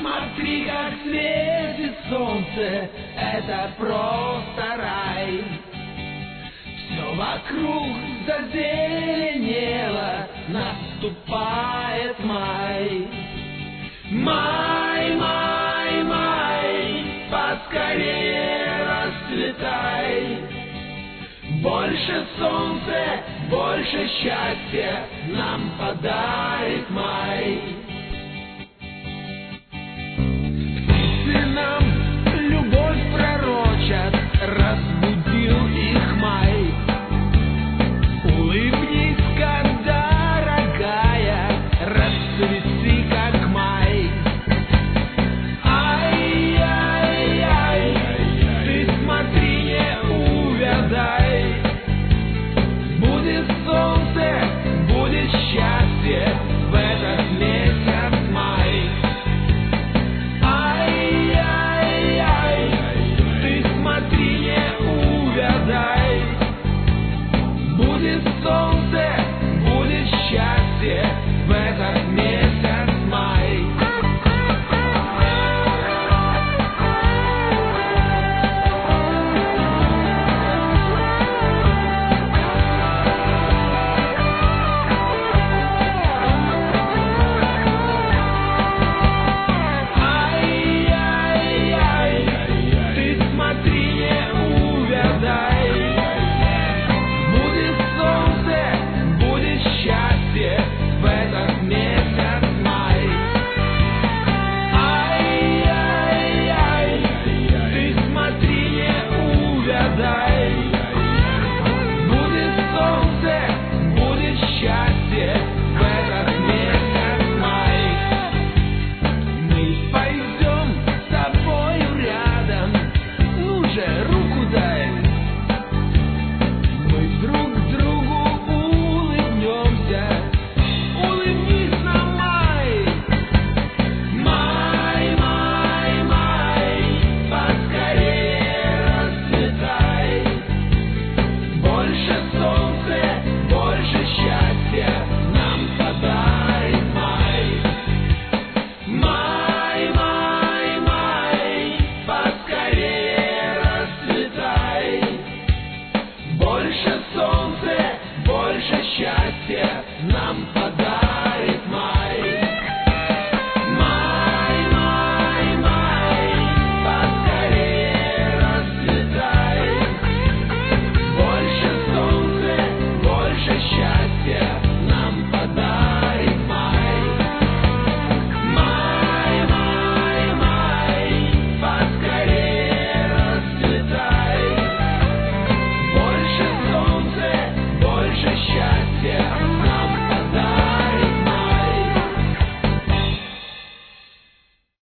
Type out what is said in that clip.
Смотри, как светит солнце, это просто рай. Все вокруг зазеленело, наступает май. Май, май, май, поскорее расцветай. Больше солнца, больше счастья нам подарит май. Птицы нам любовь пророчат, разбудил их май. Улыбнись, когда, дорогая, расцвети, как май. Ай-яй-яй, ты смотри, не увядай. Будет солнце, будет счастье в этот месяц май. Ай-яй-яй, ты смотри, не увядай. Будет солнце, будет счастье в этот месяц май. Ай-яй-яй, ты смотри, не увядай. Будет солнце, будет счастье в этот месяц май. Ай-яй-яй, ты смотри, не увядай. Будет солнце, будет счастье в этот месяц май. Мы пойдем с тобою рядом, ну же, руку дай. Мы друг другу улыбнемся, улыбнись нам, май. Май, май, май, поскорее расцветай. Больше солнца, больше счастья нам подарит май. Май, май, май, поскорее расцветай. Больше солнца, больше счастья нам подарит май. Май, май, май, поскорее расцветай. Больше солнца, больше счастья нам подарит май. Май, май, май, поскорее расцветай. Больше солнца, больше счастья